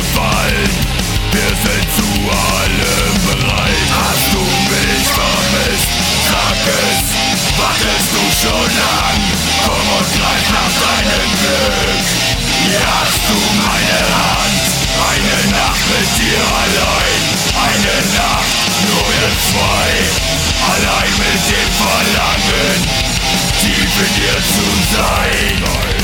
gefallen. Wir sind zu allem bereit. Hast du mich vermisst? Sag es, wartest du schon lang? Komm und greif nach deinem Glück. Hier hast du meine Hand. Eine Nacht mit dir allein. Eine Nacht, nur wir zwei. Allein mit dem Verlangen, tief in dir zu sein.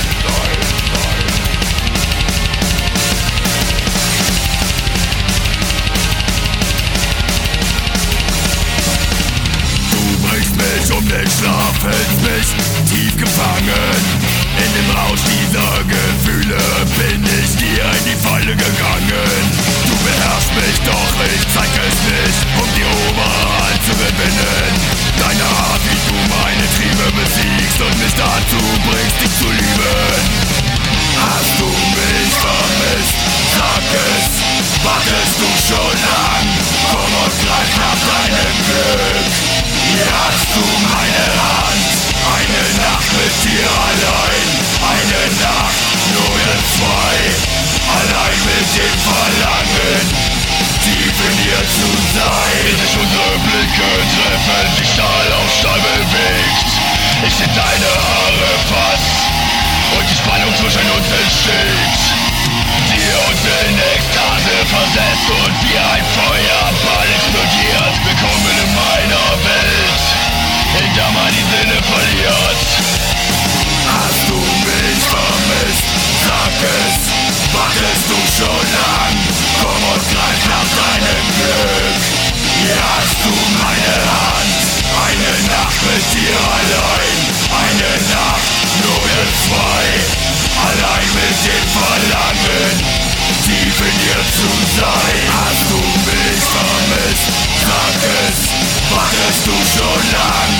Du bringst mich um den Schlaf, hältst mich tief gefangen. In dem Rausch dieser Gefühle bin ich dir in die Falle gegangen. Du beherrschst mich, doch ich zeig es nicht, um die Oberhand zu gewinnen. Deine Art, wie du meine Triebe besiegst und mich dazu bringst, dich zu lieben. Hast du mich vermisst? Sag es, wartest du schon lang? Komm und greif nach deinem Glück. Hier hast du meine Hand. Eine Nacht mit dir allein. Eine Nacht, nur wir zwei. Allein mit dem Verlangen, tief in dir zu sein. Bis sich unsere Blicke treffen, sich Stahl auf Stahl bewegt. Ich in deine Haare fass und die Spannung zwischen uns entsteht. Sie uns in Ekstase versetzt und wie ein Feuerball explodiert. Willkommen in meiner Welt, in der man die Sinne verliert. Hast du mich vermisst? Sag es, wartest du schon lang? Komm und greif nach deinem Glück. Hier hast du meine Hand. Eine Nacht mit dir allein. Eine Nacht, nur wir zwei. Allein mit dem Verlangen, tief in dir zu sein. Hast du mich vermisst? Sag es, wartest du schon lang?